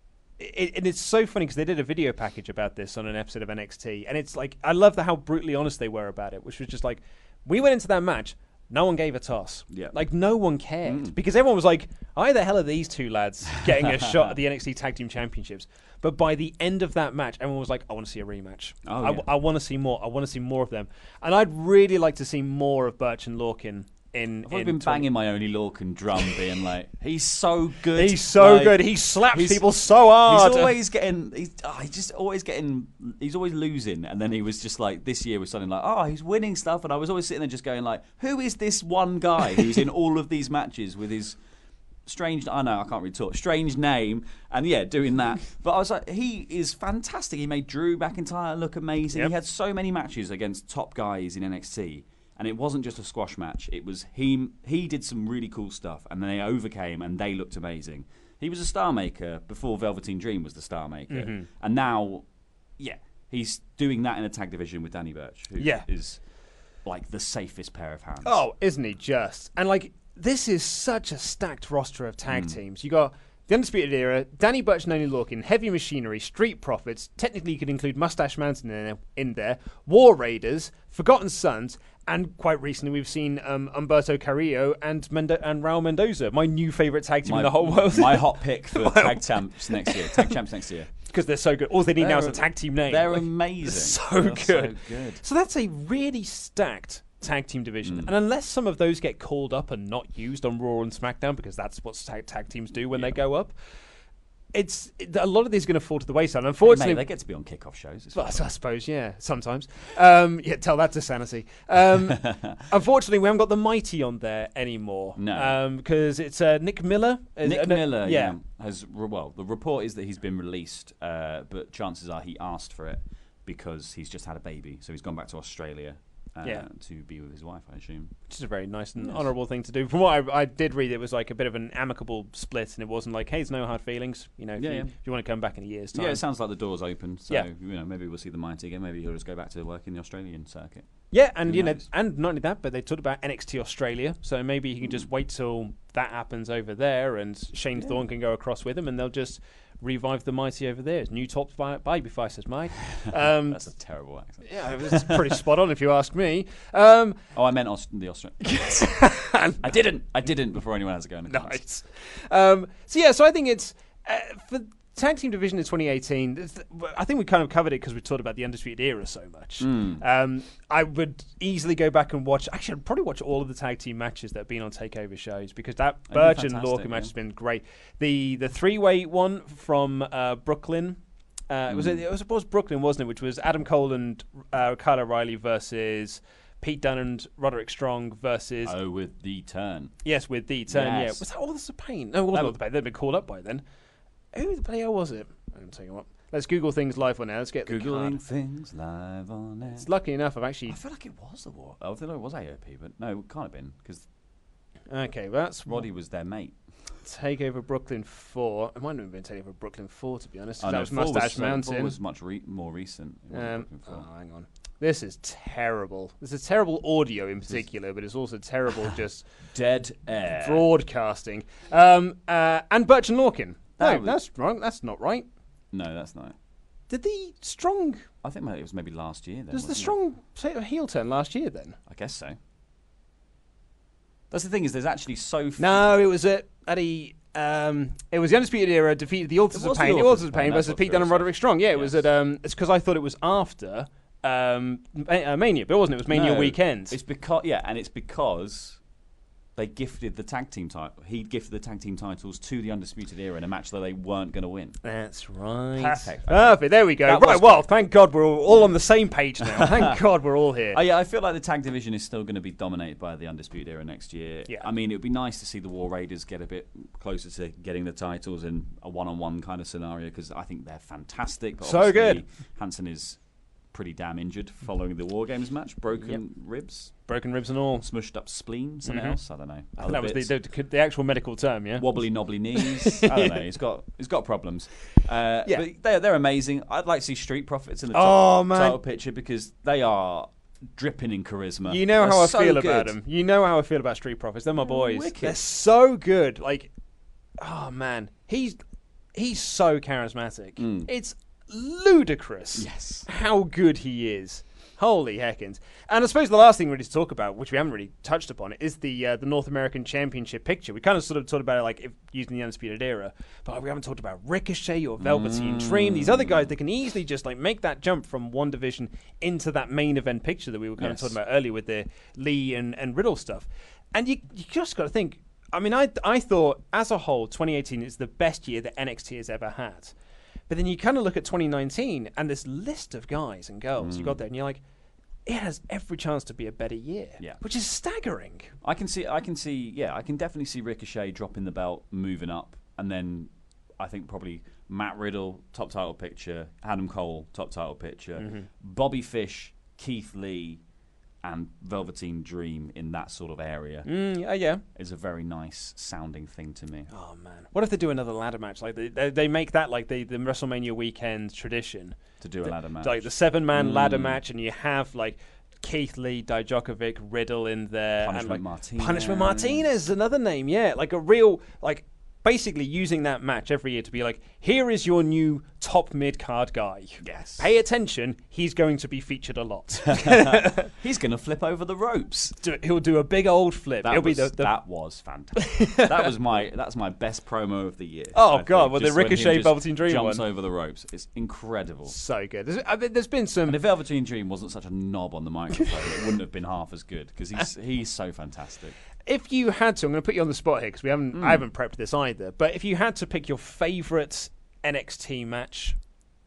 F: And it's so funny because they did a video package about this on an episode of NXT. And it's like, I love how brutally honest they were about it, which was just like, we went into that match, no one gave a toss.
G: Yeah.
F: Like, no one cared. Because everyone was like, why the hell are these two lads getting a shot at the NXT Tag Team Championships? But by the end of that match, everyone was like, I want to see a rematch. I want to see more. I want to see more of them. And I'd really like to see more of Burch and Lorcan. I've
G: been banging my Oney Lorcan drum, being like, he's so good.
F: He's so good. He slaps people so hard.
G: He's always losing. And then he was just like, this year was something like, he's winning stuff. And I was always sitting there just going like, who is this one guy who's in all of these matches with his strange, I can't really talk, strange name, and doing that. But I was like, he is fantastic. He made Drew McIntyre look amazing. Yep. He had so many matches against top guys in NXT. And it wasn't just a squash match. It was he did some really cool stuff, and then they overcame, and they looked amazing. He was a star maker before Velveteen Dream was the star maker, and now, he's doing that in a tag division with Danny Burch, who is like the safest pair of hands.
F: Oh, isn't he just? And like, this is such a stacked roster of tag teams. You got the Undisputed Era, Danny Burch and Oney Lorcan, Heavy Machinery, Street Profits. Technically, you could include Mustache Mountain in there. War Raiders, Forgotten Sons. And quite recently, we've seen Humberto Carrillo and Raul Mendoza, my new favourite tag team in the whole world.
G: My hot pick for tag champs next year.
F: Because they're so good. All they need now is a tag team name.
G: They're amazing.
F: They're so good. So that's a really stacked tag team division. And unless some of those get called up and not used on Raw and SmackDown, because that's what tag teams do when they go up, a lot of these are going to fall to the wayside. Unfortunately,
G: they get to be on kickoff shows.
F: I suppose, sometimes. Tell that to Sanity. Unfortunately, we haven't got the Mighty on there anymore.
G: No,
F: because it's Nick Miller.
G: Miller, the report is that he's been released, but chances are he asked for it because he's just had a baby, so he's gone back to Australia. To be with his wife, I assume.
F: Which is a very nice and honourable thing to do. From what I did read, it was like a bit of an amicable split, and it wasn't like, hey, there's no hard feelings. If you want to come back in a year's time.
G: Yeah, it sounds like the door's open. So maybe we'll see the Mighty again. Maybe he'll just go back to work in the Australian circuit.
F: Yeah, and and not only that, but they talked about NXT Australia, so maybe he can just wait till that happens over there, and Shane Thorne can go across with him, and they'll just revive the Mighty over there. New top baby faces, mate.
G: That's a terrible accent.
F: Yeah, it was pretty spot on if you ask me.
G: I meant the Australian. I didn't before anyone has a go.
F: Nice. So I think it's for tag team division in 2018. I think we kind of covered it because we talked about the Undisputed Era so much. I would easily go back and watch. Actually, I'd probably watch all of the tag team matches that have been on Takeover shows because that Burch and Lorcan match has been great. The 3-way one from Brooklyn. It was Brooklyn, wasn't it? Which was Adam Cole and Kyle O'Reilly versus Pete Dunne and Roderick Strong versus...
G: with The Turn.
F: Yes, with The Turn,
G: yes.
F: yeah. Was that All This Pain? No, it wasn't All The Pain. They'd been called up by then. Who the hell was it? I'm telling you what. Let's Google things live on air. Let's get
G: Googling things live on air.
F: It's lucky enough. I feel
G: like it was the war. I thought it was AOP, but no, it can't have been because.
F: Okay, well, that's
G: Roddy was their mate.
F: TakeOver Brooklyn 4. It might not have been TakeOver Brooklyn 4, to be honest.
G: Oh,
F: That
G: no,
F: was
G: 4
F: Mustache
G: was, 4
F: Mountain.
G: was much more recent. It wasn't Brooklyn 4.
F: Hang on. This is terrible. This is terrible audio in particular, but it's also terrible just
G: dead air
F: broadcasting. And Birch and Lorcan. No,
G: was-
F: that's wrong. That's not right.
G: No, that's not.
F: Did the Strong...
G: I think it was maybe last year then.
F: Does the
G: wasn't
F: Strong say a heel turn last year then?
G: I guess so. That's the thing, is there's actually so few.
F: No, it was it was the Undisputed Era defeated the Authors
G: It
F: of
G: was the
F: Pain. The
G: Authors
F: Authors
G: of
F: of
G: Pain,
F: Pain
G: that's
F: versus
G: what
F: Pete
G: it
F: Dunne and
G: was.
F: Roderick Strong. Yeah, it was
G: Yes.
F: at it's because I thought it was after Mania, but it wasn't. It was Mania
G: No,
F: weekend.
G: It's because they gifted the tag team title. He gifted the tag team titles to the Undisputed Era in a match that they weren't going to win.
F: That's right.
G: Perfect.
F: Perfect. There we go.
G: That
F: Right.
G: was
F: Well,
G: great.
F: thank God we're all on the same page now. Thank God we're all here.
G: Oh, yeah, I feel like the tag division is still going to be dominated by the Undisputed Era next year.
F: Yeah.
G: I mean, it would be nice to see the War Raiders get a bit closer to getting the titles in a one-on-one kind of scenario, because I think they're fantastic. But
F: So
G: obviously,
F: good.
G: Hansen is pretty damn injured following the War Games match. Broken ribs.
F: Broken ribs and all.
G: Smushed up spleen, something else. I don't know.
F: That was the actual medical term, yeah?
G: Wobbly knobbly knees. I don't know. He's got problems. But they're amazing. I'd like to see Street Profits in the title picture, because they are dripping in charisma.
F: You know
G: They're
F: how I
G: so
F: feel
G: good.
F: about them. You know how I feel about Street Profits. They're my boys.
G: wicked.
F: They're so good. Like, oh man, he's so charismatic. It's ludicrous.
G: Yes.
F: How good he is. Holy heckins. And I suppose the last thing really to talk about, which we haven't really touched upon, is the North American Championship picture. We kind of sort of talked about it like using the Undisputed Era, but we haven't talked about Ricochet or Velveteen Dream. These other guys, they can easily just like make that jump from one division into that main event picture that we were kind of talking about earlier with the Lee and Riddle stuff. And you just got to think, I mean, I thought as a whole, 2018 is the best year that NXT has ever had. But then you kind of look at 2019 and this list of guys and girls you got there, and you're like, it has every chance to be a better year, which is staggering.
G: I can definitely see Ricochet dropping the belt, moving up, and then I think probably Matt Riddle, top title picture, Adam Cole, top title picture, Bobby Fish, Keith Lee, and Velveteen Dream in that sort of area. Is a very nice sounding thing to me.
F: Oh man, what if they do another ladder match? Like they make that like the WrestleMania weekend tradition
G: To do a ladder match.
F: like the 7-man ladder match, and you have like Keith Lee, Dijakovic, Riddle in there,
G: Punishment
F: and like
G: Martinez.
F: Punishment Martinez is another name, like a real like. Basically using that match every year to be like, here is your new top mid-card guy.
G: Yes.
F: Pay attention, he's going to be featured a lot.
G: He's going to flip over the ropes.
F: He'll do a big old flip.
G: That was fantastic. That's my best promo of the year.
F: Oh,
G: I
F: God,
G: think.
F: well, the
G: Just when him
F: Ricochet
G: just
F: Velveteen Dream
G: jumps
F: one.
G: over the ropes. It's incredible.
F: So good. There's been some...
G: And if Velveteen Dream wasn't such a knob on the microphone, it wouldn't have been half as good, because he's so fantastic.
F: If you had to, I'm going to put you on the spot here because I haven't prepped this either. But if you had to pick your favourite NXT match,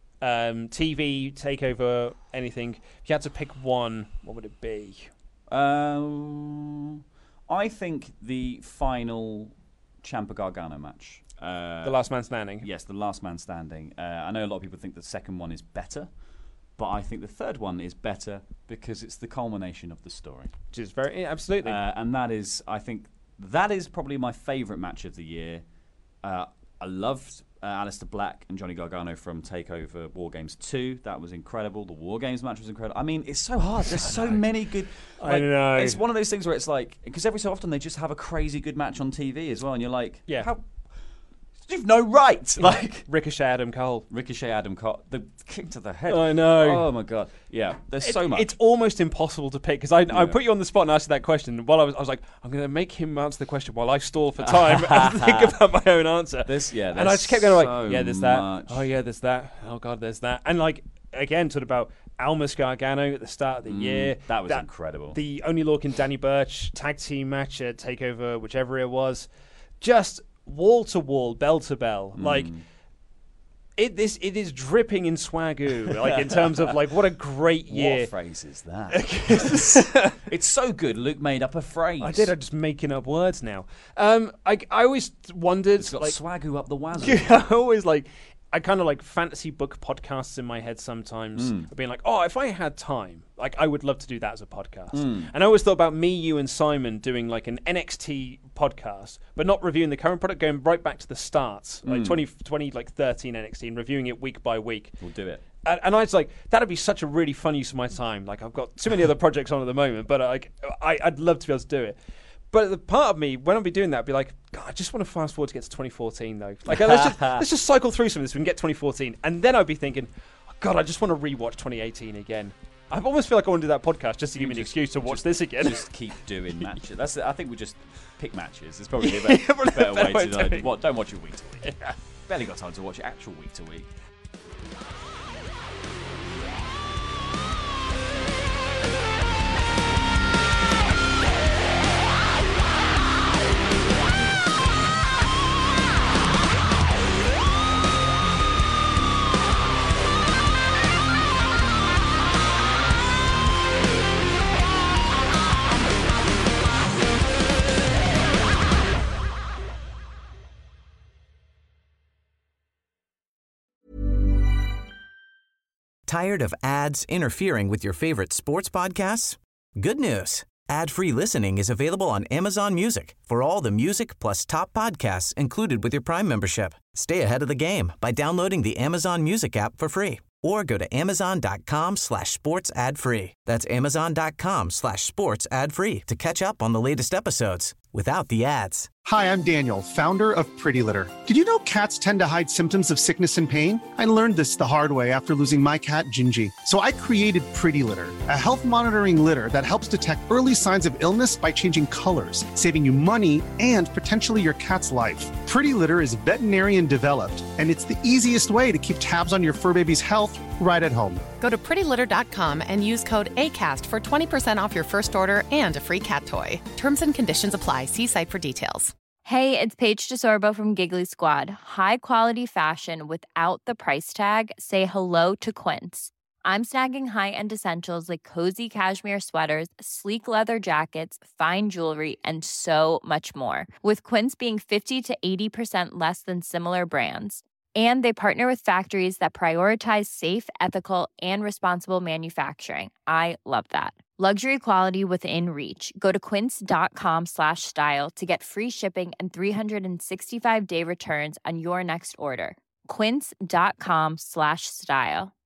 F: TV, takeover, anything, if you had to pick one, what would it be?
G: I think the final Ciampa Gargano match.
F: The Last Man Standing.
G: Yes, the Last Man Standing. I know a lot of people think the second one is better, but I think the third one is better because it's the culmination of the story.
F: Which is absolutely.
G: And that is, I think, that is probably my favourite match of the year. I loved Aleister Black and Johnny Gargano from TakeOver War Games 2. That was incredible. The War Games match was incredible. I mean, it's so hard. There's so many good...
F: I know.
G: It's one of those things where it's like... Because every so often they just have a crazy good match on TV as well, and you're like...
F: Yeah.
G: How... You've no right. Like
F: Ricochet Adam Cole.
G: The kick to the head.
F: I know.
G: Oh my god. Yeah. There's so much.
F: It's almost impossible to pick because I put you on the spot and asked you that question. While I was like, I'm going to make him answer the question while I stall for time and think about my own answer.
G: And
F: I just kept going
G: so
F: yeah, there's that.
G: much.
F: Oh yeah, there's that. Oh god, there's that. And like again, talked about Almas Gargano at the start of the year.
G: That was incredible.
F: The Oney Lorcan Danny Burch tag team match at TakeOver, whichever it was, just wall to wall, bell to bell, like it is dripping in swagoo, like in terms of like what a great year.
G: What phrase is that? It's so good. Luke made up a phrase.
F: I'm just making up words now. I always wondered,
G: It's got
F: like
G: swagoo up the wazoo.
F: I always like I kind of like fantasy book podcasts in my head sometimes, being like, oh, if I had time, like I would love to do that as a podcast. And I always thought about me, you, and Simon doing like an NXT podcast, but not reviewing the current product, going right back to the start, like 2013 NXT, and reviewing it week by week.
G: We'll do it.
F: And I was like, that'd be such a really fun use of my time. Like I've got too many other projects on at the moment, but I'd love to be able to do it. But the part of me, when I'll be doing that, I'll be like, God, I just want to fast forward to get to 2014, though. Like, let's just cycle through some of this. We can get 2014. And then I'd be thinking, oh, God, I just want to rewatch 2018 again. I almost feel like I want to do that podcast just to give me an excuse to watch this again.
G: Just keep doing matches. I think we just pick matches. It's probably a better way to do it. Don't watch it week to week. Yeah. Barely got time to watch it actual week to week.
I: Tired of ads interfering with your favorite sports podcasts? Good news. Ad-free listening is available on Amazon Music for all the music plus top podcasts included with your Prime membership. Stay ahead of the game by downloading the Amazon Music app for free or go to amazon.com/sports ad free. That's amazon.com/sports ad free to catch up on the latest episodes without the ads.
B: Hi, I'm Daniel, founder of Pretty Litter. Did you know cats tend to hide symptoms of sickness and pain? I learned this the hard way after losing my cat, Gingy. So I created Pretty Litter, a health monitoring litter that helps detect early signs of illness by changing colors, saving you money and potentially your cat's life. Pretty Litter is veterinarian developed, and it's the easiest way to keep tabs on your fur baby's health right at home.
C: Go to prettylitter.com and use code ACAST for 20% off your first order and a free cat toy. Terms and conditions apply. See site for details.
J: Hey, it's Paige DeSorbo from Giggly Squad. High quality fashion without the price tag. Say hello to Quince. I'm snagging high-end essentials like cozy cashmere sweaters, sleek leather jackets, fine jewelry, and so much more. With Quince being 50 to 80% less than similar brands. And they partner with factories that prioritize safe, ethical, and responsible manufacturing. I love that. Luxury quality within reach. Go to quince.com/style to get free shipping and 365-day returns on your next order. Quince.com/style.